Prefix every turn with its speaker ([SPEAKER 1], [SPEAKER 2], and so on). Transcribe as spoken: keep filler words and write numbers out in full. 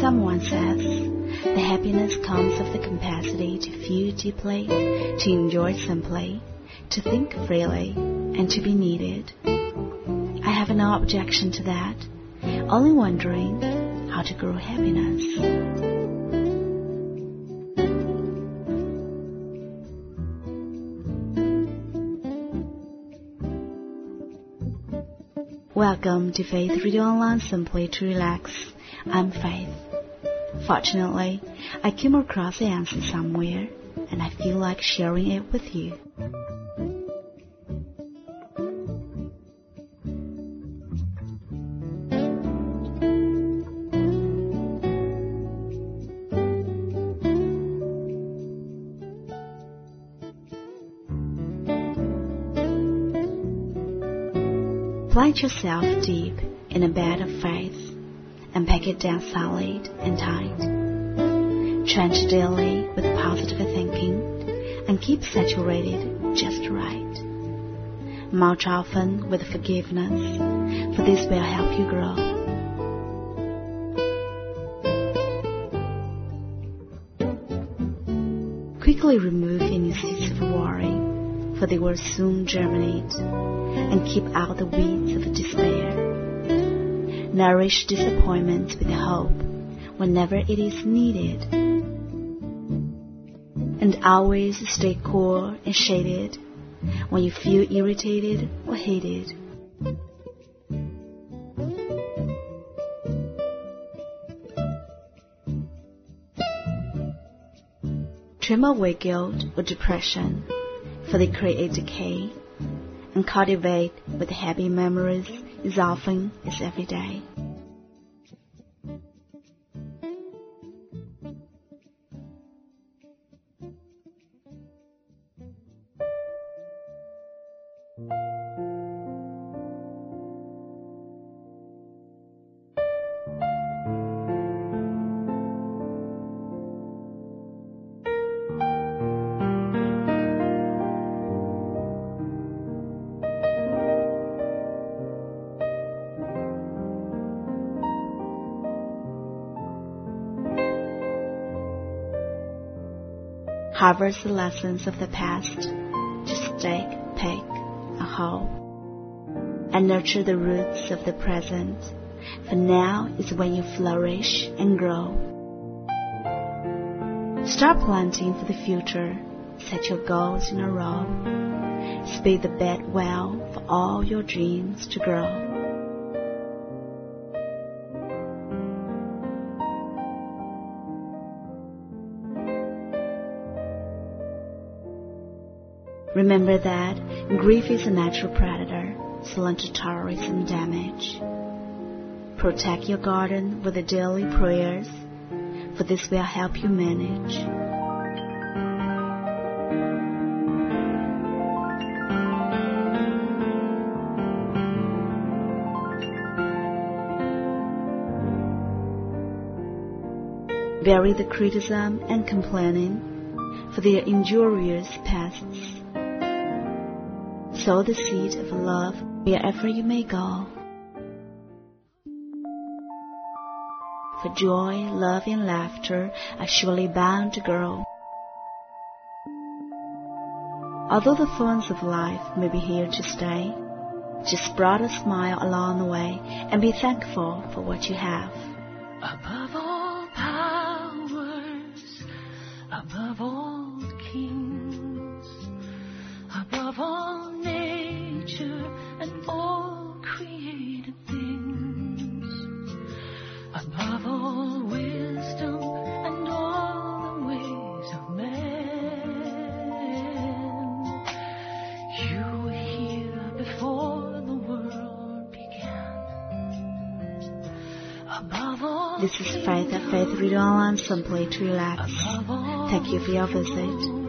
[SPEAKER 1] Someone says the happiness comes of the capacity to feel deeply, to enjoy simply, to think freely, and to be needed. I have no objection to that, only wondering how to grow happiness. Welcome to Faith Radio Online, simply to relax. I'm Faith. Fortunately, I came across the answer somewhere, and I feel like sharing it with you. Plant yourself deep in a bed of faith and pack it down solid and tight. Trench daily with positive thinking and keep saturated just right. Mulch often with forgiveness, for this will help you grow. Quickly remove any seeds of worry, for they will soon germinate, and keep out the weeds of despair. Nourish disappointment with hope whenever it is needed, and always stay cool and shaded when you feel irritated or hated. Trim away guilt or depression, for they create decay, and cultivate with happy memories as often as every day. Harvest the lessons of the past, just stake, pick, and hoe, and nurture the roots of the present, for now is when you flourish and grow. Start planting for the future, set your goals in a row, spade the bed well for all your dreams to grow. Remember that grief is a natural predator, so learn to tolerate some damage. Protect your garden with the daily prayers, for this will help you manage. Bury the criticism and complaining, for they are injurious pests. Sow the seed of love wherever you may go. For joy, love, and laughter are surely bound to grow. Although the thorns of life may be here to stay, just spread a smile along the way and be thankful for what you have.
[SPEAKER 2] Above all powers, above all kings, above all nature and all created things, above all wisdom and all the ways of man, you were here before the world began. Above all
[SPEAKER 1] This is Faith at Faith Radio Online, simply to relax. Thank you for your visit.